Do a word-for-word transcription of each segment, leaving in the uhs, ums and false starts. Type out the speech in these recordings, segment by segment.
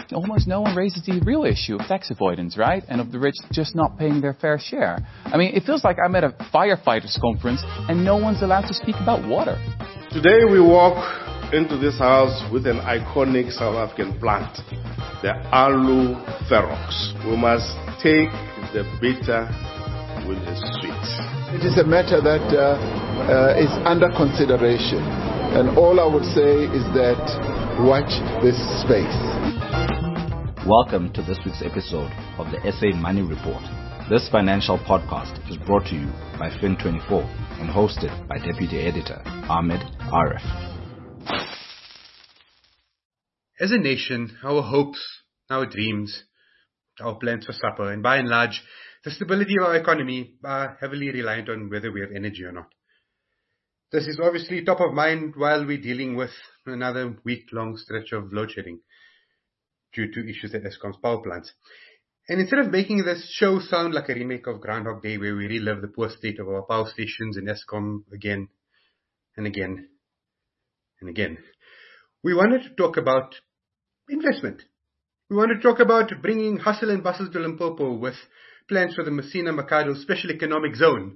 almost no one raises the real issue of tax avoidance, right? And of the rich just not paying their fair share. I mean, it feels like I'm at a firefighters conference and no one's allowed to speak about water. Today we walk into this house with an iconic South African plant, the Aloe Ferox. We must take the bitter with the sweet. It is a matter that uh, uh, is under consideration. And all I would say is that watch this space. Welcome to this week's episode of the S A Money Report. This financial podcast is brought to you by Fin twenty-four and hosted by Deputy Editor Ahmed Arif. As a nation, our hopes, our dreams, our plans for supper, and by and large, the stability of our economy are heavily reliant on whether we have energy or not. This is obviously top of mind while we're dealing with another week-long stretch of load shedding due to issues at Eskom's power plants. And instead of making this show sound like a remake of Groundhog Day where we relive the poor state of our power stations in Eskom again and again and again, we wanted to talk about investment. We wanted to talk about bringing hustle and bustle to Limpopo with plans for the Messina Mercado Special Economic Zone.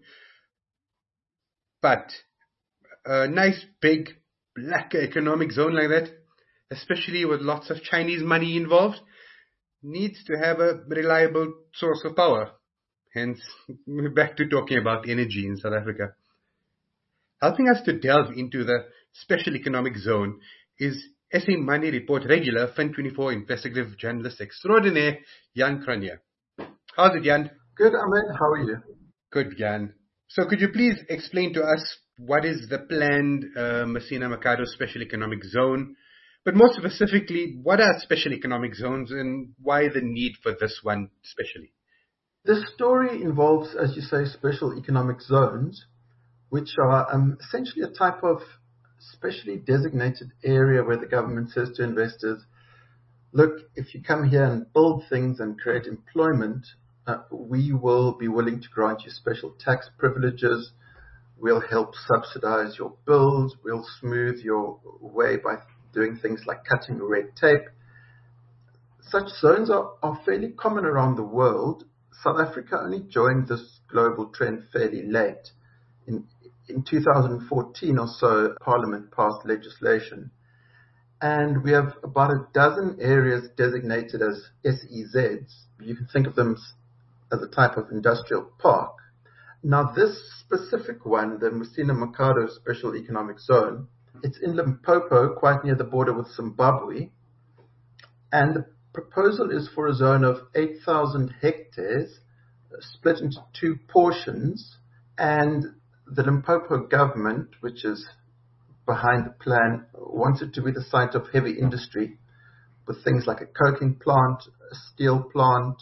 But a nice big black economic zone like that, especially with lots of Chinese money involved, needs to have a reliable source of power. Hence, we're back to talking about energy in South Africa. Helping us to delve into the Special Economic Zone is S A Money Report regular Fin twenty-four investigative journalist extraordinaire, Jan Cronje. How's it, Jan? Good, Ahmed. How are you? Good, Jan. So could you please explain to us what is the planned uh, Messina Mercado Special Economic Zone? But more specifically, what are special economic zones and why the need for this one specially? This story involves, as you say, special economic zones, which are um, essentially a type of specially designated area where the government says to investors, look, if you come here and build things and create employment, uh, we will be willing to grant you special tax privileges. We'll help subsidize your bills. We'll smooth your way by doing things like cutting red tape. Such zones are, are fairly common around the world. South Africa only joined this global trend fairly late. In, in two thousand fourteen or so, Parliament passed legislation. And we have about a dozen areas designated as S E Zs. You can think of them as a type of industrial park. Now, this specific one, the Messina Mercado Special Economic Zone, it's in Limpopo, quite near the border with Zimbabwe. And the proposal is for a zone of eight thousand hectares, split into two portions. And the Limpopo government, which is behind the plan, wants it to be the site of heavy industry with things like a coking plant, a steel plant,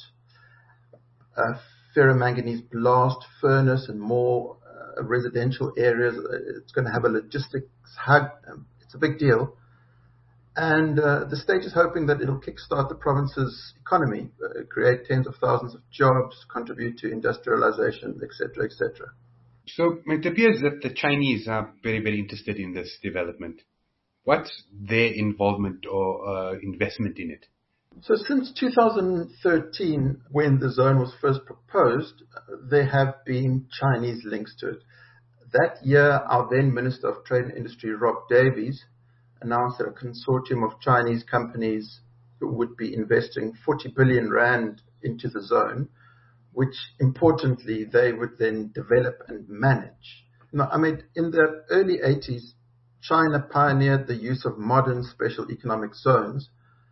a ferromanganese blast furnace, and more uh, residential areas. It's going to have a logistics hub. It's a big deal. And uh, the state is hoping that it'll kickstart the province's economy, uh, create tens of thousands of jobs, contribute to industrialization, et cetera, et cetera. So it appears that the Chinese are very, very interested in this development. What's their involvement or uh, investment in it? So since two thousand thirteen, when the zone was first proposed, there have been Chinese links to it. That year, our then Minister of Trade and Industry, Rob Davies, announced that a consortium of Chinese companies would be investing forty billion rand into the zone, which importantly they would then develop and manage. Now, I mean, in the early eighties, China pioneered the use of modern special economic zones.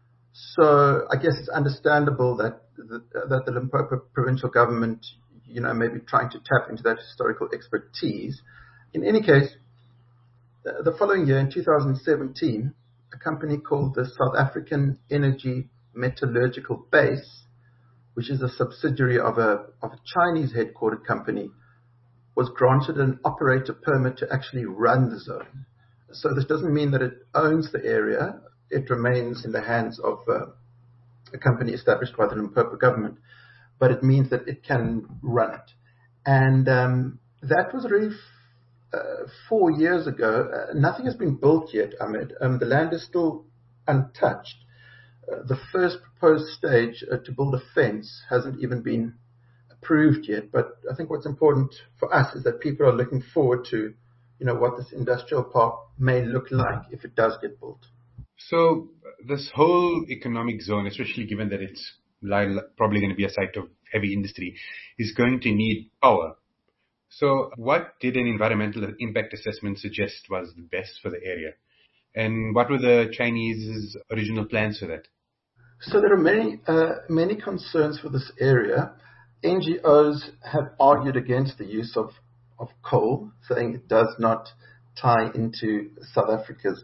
So I guess it's understandable that the, that the Limpopo provincial government, you know, may be trying to tap into that historical expertise. In any case, the, the following year, in two thousand seventeen, a company called the South African Energy Metallurgical Base, which is a subsidiary of a, of a Chinese headquartered company, was granted an operator permit to actually run the zone. So this doesn't mean that it owns the area. It remains in the hands of uh, a company established by the Limpopo government, but it means that it can run it. And um, that was already f- uh, four years ago. Uh, nothing has been built yet, Ahmed. Um, the land is still untouched. uh, the first proposed stage uh, to build a fence hasn't even been approved yet. But I think what's important for us is that people are looking forward to, you know, what this industrial park may look like if it does get built. So this whole economic zone, especially given that it's li- probably going to be a site of heavy industry, is going to need power. So what did an environmental impact assessment suggest was the best for the area? And what were the Chinese original plans for that? So there are many, uh, many concerns for this area. N G Os have argued against the use of, of coal, saying it does not tie into South Africa's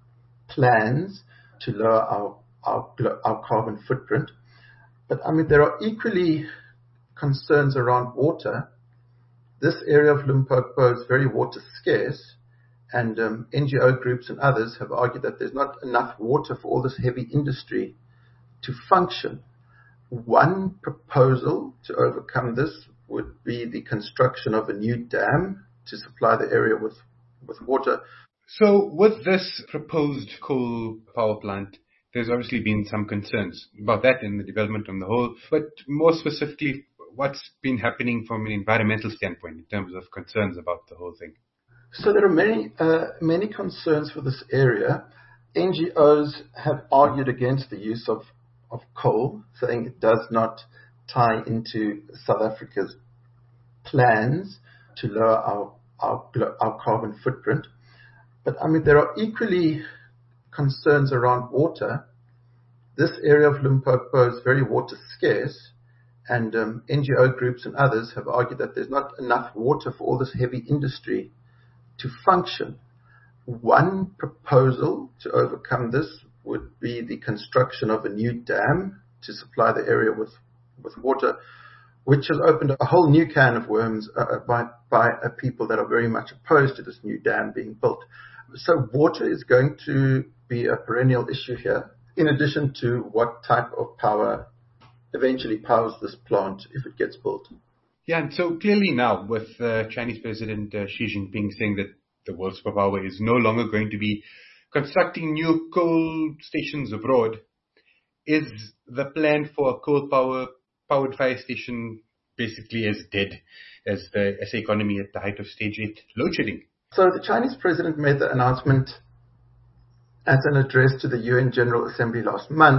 plans to lower our, our, our carbon footprint. But I mean, there are equally concerns around water. This area of Limpopo is very water scarce, and um, N G O groups and others have argued that there's not enough water for all this heavy industry to function. One proposal to overcome this would be the construction of a new dam to supply the area with, with water. So with this proposed coal power plant, there's obviously been some concerns about that in the development on the whole, but more specifically, what's been happening from an environmental standpoint in terms of concerns about the whole thing? So there are many, uh, many concerns for this area. N G Os have argued against the use of, of coal, saying it does not tie into South Africa's plans to lower our, our, our carbon footprint. But I mean, there are equally concerns around water. This area of Limpopo is very water scarce, and um, N G O groups and others have argued that there's not enough water for all this heavy industry to function. One proposal to overcome this would be the construction of a new dam to supply the area with, with water, which has opened a whole new can of worms uh, by, by uh, people that are very much opposed to this new dam being built. So water is going to be a perennial issue here, in addition to what type of power eventually powers this plant if it gets built. Yeah, and so clearly now with uh, Chinese President uh, Xi Jinping saying that the world superpower is no longer going to be constructing new coal stations abroad, is the plan for a coal power powered fire station basically as dead as the S A economy at the height of stage eight load shedding? So the Chinese president made the announcement at an address to the U N General Assembly last month,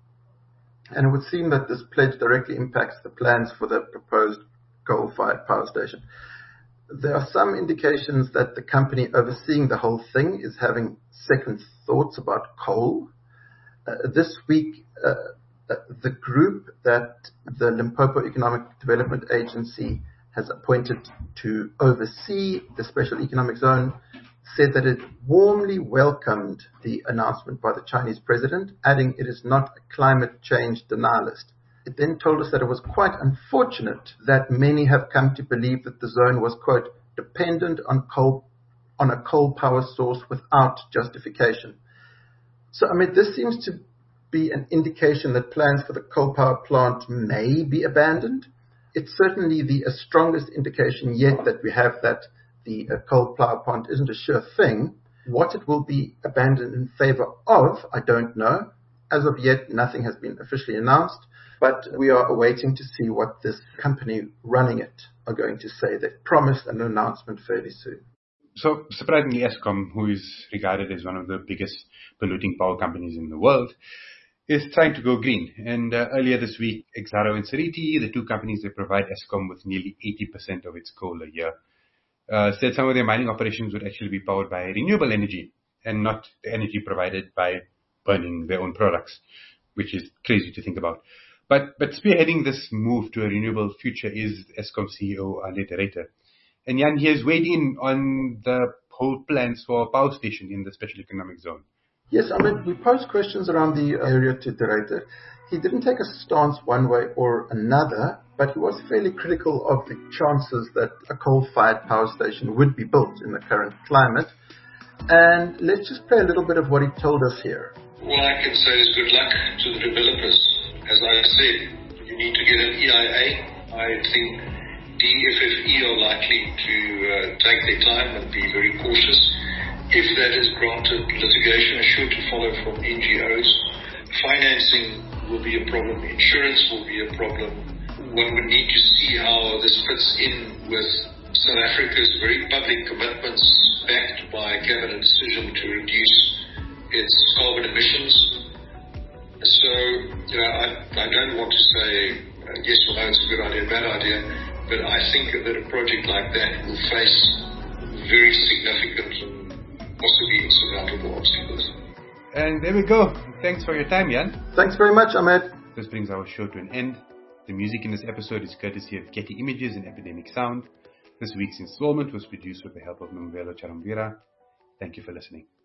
and it would seem that this pledge directly impacts the plans for the proposed coal-fired power station. There are some indications that the company overseeing the whole thing is having second thoughts about coal. Uh, this week, uh, uh, the group that the Limpopo Economic Development Agency has appointed to oversee the special economic zone said that it warmly welcomed the announcement by the Chinese president, adding it is not a climate change denialist. It then told us that it was quite unfortunate that many have come to believe that the zone was, quote, dependent on coal, on a coal power source without justification. So, I mean, this seems to be an indication that plans for the coal power plant may be abandoned. It's certainly the uh, strongest indication yet that we have that the uh, coal power plant isn't a sure thing. What it will be abandoned in favor of, I don't know. As of yet, nothing has been officially announced, but we are awaiting to see what this company running it are going to say. They've promised an announcement fairly soon. So, surprisingly, Eskom, who is regarded as one of the biggest polluting power companies in the world, is trying to go green. And uh, earlier this week, Exxaro and Seriti, the two companies that provide Eskom with nearly eighty percent of its coal a year, uh, said some of their mining operations would actually be powered by renewable energy and not the energy provided by burning their own products, which is crazy to think about. But but spearheading this move to a renewable future is Eskom C E O Ale de Ruyter. And Jan, he has weighed in on the whole plans for a power station in the special economic zone. Yes, I mean, we posed questions around the area to de Ruyter. He didn't take a stance one way or another, but he was fairly critical of the chances that a coal-fired power station would be built in the current climate. And let's just play a little bit of what he told us here. All I can say is good luck to the developers. As I said, you need to get an E I A. I think D F F E are likely to uh, take their time and be very cautious. If that is granted, litigation is sure to follow from N G Os. financing will be a problem, insurance will be a problem. One would need to see how this fits in with South Africa's very public commitments backed by a cabinet decision to reduce its carbon emissions. So, you know, I, I don't want to say uh, yes or no, it's a good idea, bad idea, but I think that a project like that will face very significant and possibly insurmountable obstacles. And there we go. Thanks for your time, Jan. Thanks very much, Ahmed. This brings our show to an end. The music in this episode is courtesy of Getty Images and Epidemic Sound. This week's installment was produced with the help of Nombelo Charambira. Thank you for listening.